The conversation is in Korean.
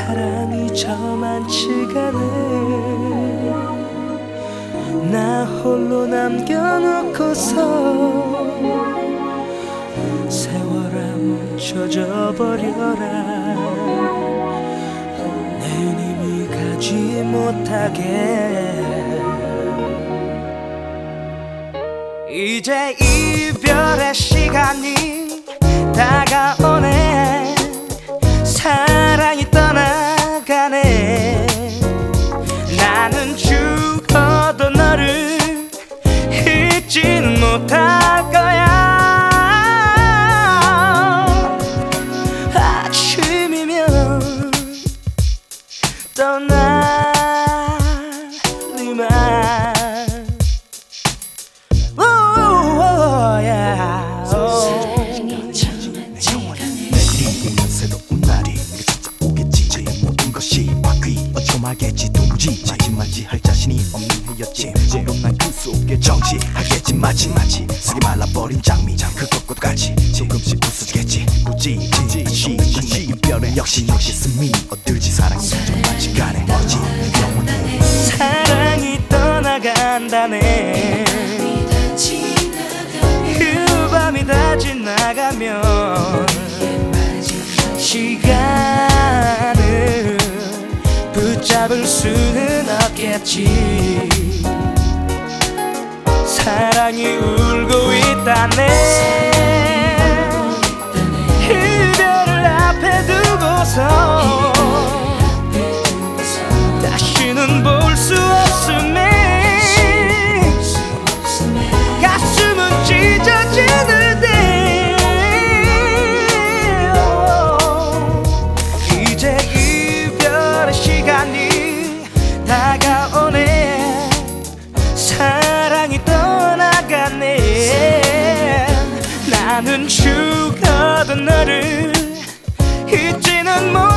사랑이 저만치가 않네. 나 홀로 남겨놓고서 세월아 멈춰져 버려라. 내윤 힘이 가지 못하게. 이제 이별의 시간이 다가오네. 사랑이 떠나가네. 나는 죽어도 너를 잊지는 못할 거야. 아침이면 떠나리만. 하겠지 동지 마지막지 할 자신이 없는 헤어짐. 물론 난 그 속에 정지하겠지. 마치 쓰기 말라버린 장미 그것과 같이 조금씩 부서지겠지. 굳이 내 이별은 역시 스미 어떨지. 사랑이 저만치 간에 어찌 영원히 사랑이 떠나간다네. 그 밤이 다 지나가면 시간을 붙잡을 수는 없겠지. 사랑이 울고 있다네. 이별을 앞에 두고서 다시는 볼 수 없음에 가슴은 찢어지는데. 이제 이별의 시간이 다가오네. 사랑이 떠나가네. 나는 죽어도 너를 잊지는 못